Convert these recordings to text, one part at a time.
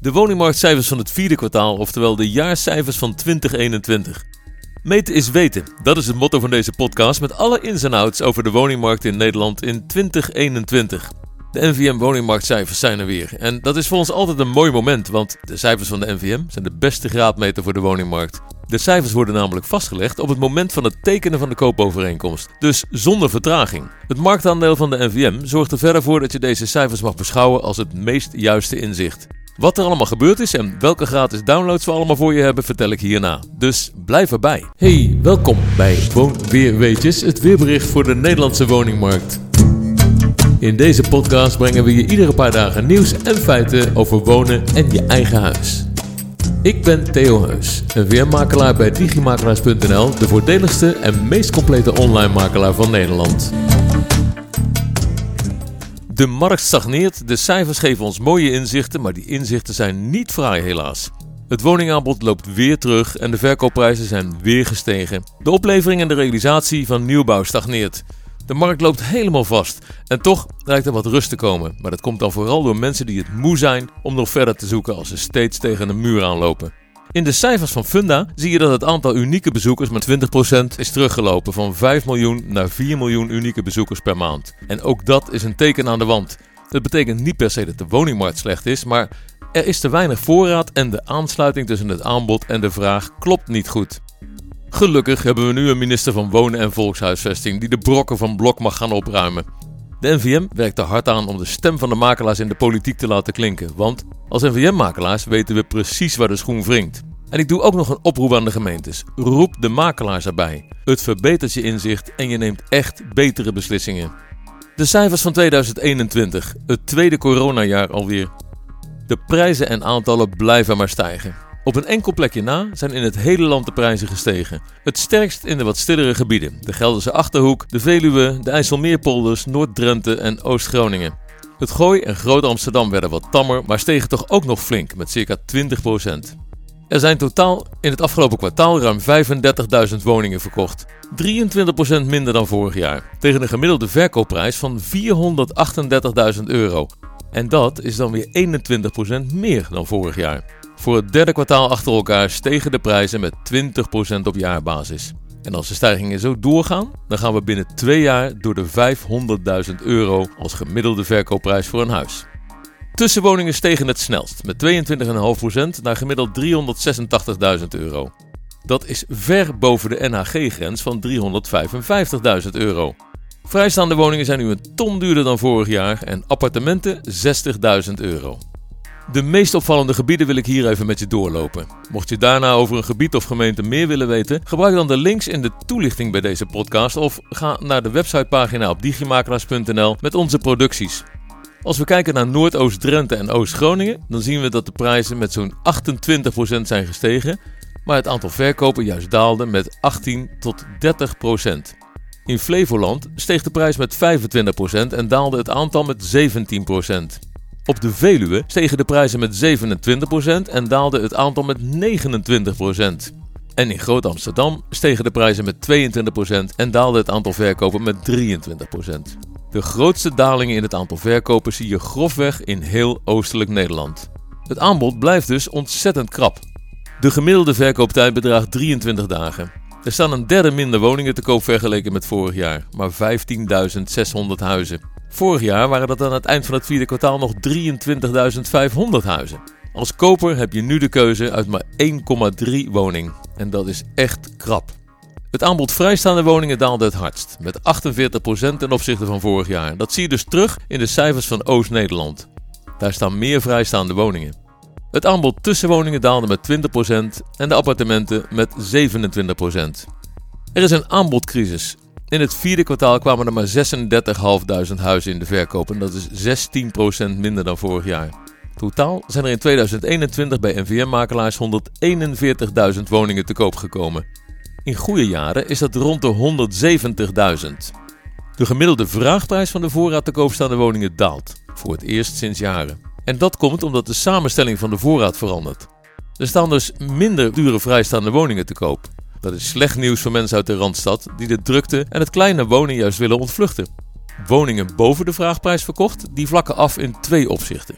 De woningmarktcijfers van het vierde kwartaal, oftewel de jaarcijfers van 2021. Meten is weten, dat is het motto van deze podcast met alle ins en outs over de woningmarkt in Nederland in 2021. De NVM woningmarktcijfers zijn er weer en dat is voor ons altijd een mooi moment, want de cijfers van de NVM zijn de beste graadmeter voor de woningmarkt. De cijfers worden namelijk vastgelegd op het moment van het tekenen van de koopovereenkomst, dus zonder vertraging. Het marktaandeel van de NVM zorgt er verder voor dat je deze cijfers mag beschouwen als het meest juiste inzicht. Wat er allemaal gebeurd is en welke gratis downloads we allemaal voor je hebben, vertel ik hierna. Dus blijf erbij. Hey, welkom bij Woonweerweetjes, het weerbericht voor de Nederlandse woningmarkt. In deze podcast brengen we je iedere paar dagen nieuws en feiten over wonen en je eigen huis. Ik ben Theo Heus, NVM-makelaar bij Digimakelaars.nl, de voordeligste en meest complete online makelaar van Nederland. De markt stagneert, de cijfers geven ons mooie inzichten, maar die inzichten zijn niet fraai helaas. Het woningaanbod loopt weer terug en de verkoopprijzen zijn weer gestegen. De oplevering en de realisatie van nieuwbouw stagneert. De markt loopt helemaal vast en toch lijkt er wat rust te komen. Maar dat komt dan vooral door mensen die het moe zijn om nog verder te zoeken als ze steeds tegen een muur aanlopen. In de cijfers van Funda zie je dat het aantal unieke bezoekers met 20% is teruggelopen van 5 miljoen naar 4 miljoen unieke bezoekers per maand. En ook dat is een teken aan de wand. Dat betekent niet per se dat de woningmarkt slecht is, maar er is te weinig voorraad en de aansluiting tussen het aanbod en de vraag klopt niet goed. Gelukkig hebben we nu een minister van Wonen en Volkshuisvesting die de brokken van Blok mag gaan opruimen. De NVM werkt er hard aan om de stem van de makelaars in de politiek te laten klinken, want als NVM-makelaars weten we precies waar de schoen wringt. En ik doe ook nog een oproep aan de gemeentes. Roep de makelaars erbij. Het verbetert je inzicht en je neemt echt betere beslissingen. De cijfers van 2021, het tweede coronajaar alweer. De prijzen en aantallen blijven maar stijgen. Op een enkel plekje na zijn in het hele land de prijzen gestegen. Het sterkst in de wat stillere gebieden. De Gelderse Achterhoek, de Veluwe, de IJsselmeerpolders, Noord-Drenthe en Oost-Groningen. Het Gooi en Groot-Amsterdam werden wat tammer, maar stegen toch ook nog flink met circa 20%. Er zijn totaal in het afgelopen kwartaal ruim 35.000 woningen verkocht. 23% minder dan vorig jaar. Tegen een gemiddelde verkoopprijs van €438.000. En dat is dan weer 21% meer dan vorig jaar. Voor het derde kwartaal achter elkaar stegen de prijzen met 20% op jaarbasis. En als de stijgingen zo doorgaan, dan gaan we binnen 2 jaar door de €500.000 als gemiddelde verkoopprijs voor een huis. Tussenwoningen stegen het snelst, met 22,5% naar gemiddeld €386.000. Dat is ver boven de NHG-grens van €355.000. Vrijstaande woningen zijn nu een ton duurder dan vorig jaar en appartementen €60.000. De meest opvallende gebieden wil ik hier even met je doorlopen. Mocht je daarna over een gebied of gemeente meer willen weten, gebruik dan de links in de toelichting bij deze podcast of ga naar de websitepagina op digimakelaars.nl met onze producties. Als we kijken naar Noordoost-Drenthe en Oost-Groningen, dan zien we dat de prijzen met zo'n 28% zijn gestegen, maar het aantal verkopen juist daalde met 18 tot 30%. In Flevoland steeg de prijs met 25% en daalde het aantal met 17%. Op de Veluwe stegen de prijzen met 27% en daalde het aantal met 29%. En in Groot-Amsterdam stegen de prijzen met 22% en daalde het aantal verkopen met 23%. De grootste dalingen in het aantal verkopen zie je grofweg in heel oostelijk Nederland. Het aanbod blijft dus ontzettend krap. De gemiddelde verkooptijd bedraagt 23 dagen. Er staan een derde minder woningen te koop vergeleken met vorig jaar, maar 15.600 huizen. Vorig jaar waren dat aan het eind van het vierde kwartaal nog 23.500 huizen. Als koper heb je nu de keuze uit maar 1,3 woning. En dat is echt krap. Het aanbod vrijstaande woningen daalde het hardst, met 48% ten opzichte van vorig jaar. Dat zie je dus terug in de cijfers van Oost-Nederland. Daar staan meer vrijstaande woningen. Het aanbod tussenwoningen daalde met 20% en de appartementen met 27%. Er is een aanbodcrisis. In het vierde kwartaal kwamen er maar 36.500 huizen in de verkoop en dat is 16% minder dan vorig jaar. Totaal zijn er in 2021 bij NVM-makelaars 141.000 woningen te koop gekomen. In goede jaren is dat rond de 170.000. De gemiddelde vraagprijs van de voorraad te koopstaande woningen daalt, voor het eerst sinds jaren. En dat komt omdat de samenstelling van de voorraad verandert. Er staan dus minder dure vrijstaande woningen te koop. Dat is slecht nieuws voor mensen uit de Randstad die de drukte en het kleine wonen juist willen ontvluchten. Woningen boven de vraagprijs verkocht, die vlakken af in 2 opzichten.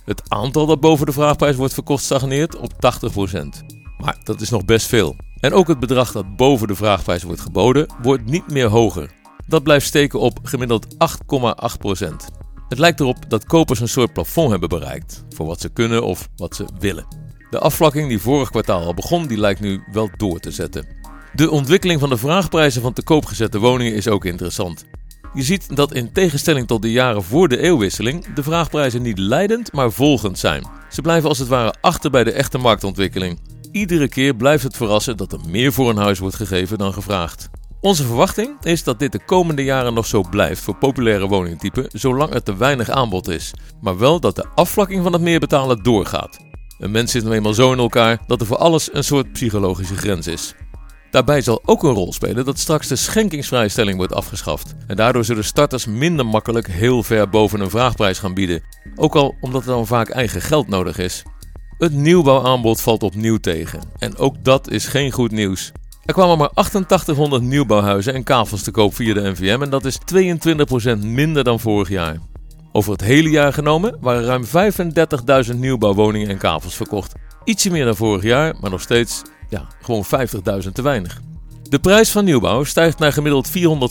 Het aantal dat boven de vraagprijs wordt verkocht stagneert op 80%. Maar dat is nog best veel. En ook het bedrag dat boven de vraagprijs wordt geboden, wordt niet meer hoger. Dat blijft steken op gemiddeld 8,8%. Het lijkt erop dat kopers een soort plafond hebben bereikt, voor wat ze kunnen of wat ze willen. De afvlakking die vorig kwartaal al begon, die lijkt nu wel door te zetten. De ontwikkeling van de vraagprijzen van te koop gezette woningen is ook interessant. Je ziet dat in tegenstelling tot de jaren voor de eeuwwisseling de vraagprijzen niet leidend, maar volgend zijn. Ze blijven als het ware achter bij de echte marktontwikkeling. Iedere keer blijft het verrassen dat er meer voor een huis wordt gegeven dan gevraagd. Onze verwachting is dat dit de komende jaren nog zo blijft voor populaire woningtypen, zolang er te weinig aanbod is. Maar wel dat de afvlakking van het meerbetalen doorgaat. Een mens zit nou eenmaal zo in elkaar dat er voor alles een soort psychologische grens is. Daarbij zal ook een rol spelen dat straks de schenkingsvrijstelling wordt afgeschaft. En daardoor zullen starters minder makkelijk heel ver boven een vraagprijs gaan bieden. Ook al omdat er dan vaak eigen geld nodig is. Het nieuwbouwaanbod valt opnieuw tegen. En ook dat is geen goed nieuws. Er kwamen maar 8800 nieuwbouwhuizen en kavels te koop via de NVM en dat is 22% minder dan vorig jaar. Over het hele jaar genomen waren ruim 35.000 nieuwbouwwoningen en kavels verkocht. Ietsje meer dan vorig jaar, maar nog steeds gewoon 50.000 te weinig. De prijs van nieuwbouw stijgt naar gemiddeld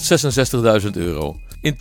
€466.000. In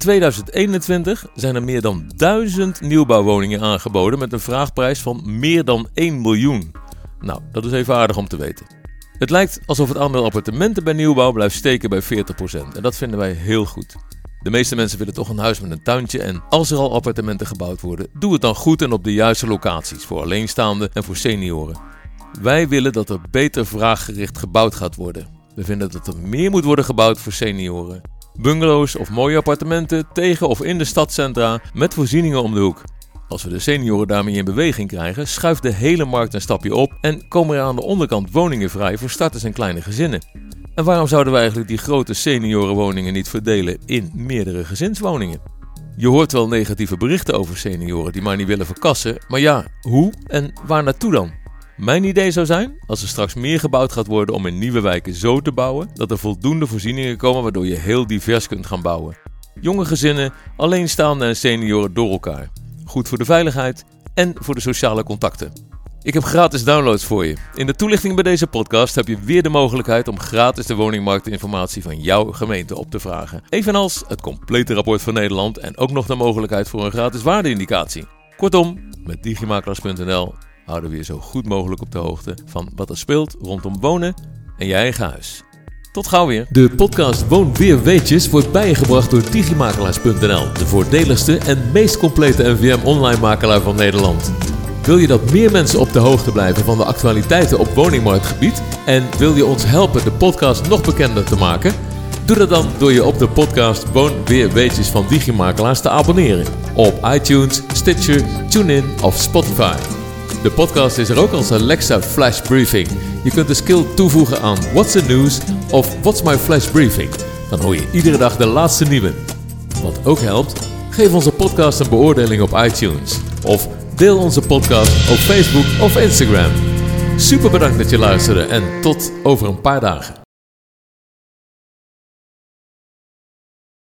2021 zijn er meer dan 1000 nieuwbouwwoningen aangeboden met een vraagprijs van meer dan 1 miljoen. Nou, dat is even aardig om te weten. Het lijkt alsof het aantal appartementen bij nieuwbouw blijft steken bij 40% en dat vinden wij heel goed. De meeste mensen willen toch een huis met een tuintje en als er al appartementen gebouwd worden, doe het dan goed en op de juiste locaties voor alleenstaanden en voor senioren. Wij willen dat er beter vraaggericht gebouwd gaat worden. We vinden dat er meer moet worden gebouwd voor senioren. Bungalows of mooie appartementen tegen of in de stadcentra met voorzieningen om de hoek. Als we de senioren daarmee in beweging krijgen, schuift de hele markt een stapje op en komen er aan de onderkant woningen vrij voor starters en kleine gezinnen. En waarom zouden we eigenlijk die grote seniorenwoningen niet verdelen in meerdere gezinswoningen? Je hoort wel negatieve berichten over senioren die maar niet willen verkassen, maar ja, hoe en waar naartoe dan? Mijn idee zou zijn, als er straks meer gebouwd gaat worden om in nieuwe wijken zo te bouwen, dat er voldoende voorzieningen komen waardoor je heel divers kunt gaan bouwen. Jonge gezinnen, alleenstaanden en senioren door elkaar. Goed voor de veiligheid en voor de sociale contacten. Ik heb gratis downloads voor je. In de toelichting bij deze podcast heb je weer de mogelijkheid om gratis de woningmarktinformatie van jouw gemeente op te vragen. Evenals het complete rapport van Nederland en ook nog de mogelijkheid voor een gratis waardeindicatie. Kortom, met Digimakelaars.nl houden we je zo goed mogelijk op de hoogte van wat er speelt rondom wonen en je eigen huis. Tot gauw weer. De podcast Woon Weer Weetjes wordt bijgebracht door Digimakelaars.nl, de voordeligste en meest complete NVM online makelaar van Nederland. Wil je dat meer mensen op de hoogte blijven van de actualiteiten op woningmarktgebied en wil je ons helpen de podcast nog bekender te maken? Doe dat dan door je op de podcast Woon Weer Weetjes van Digimakelaars te abonneren op iTunes, Stitcher, TuneIn of Spotify. De podcast is er ook als Alexa Flash Briefing. Je kunt de skill toevoegen aan What's the News of What's my Flash Briefing. Dan hoor je iedere dag de laatste nieuwe. Wat ook helpt, geef onze podcast een beoordeling op iTunes. Of deel onze podcast op Facebook of Instagram. Super bedankt dat je luisterde en tot over een paar dagen.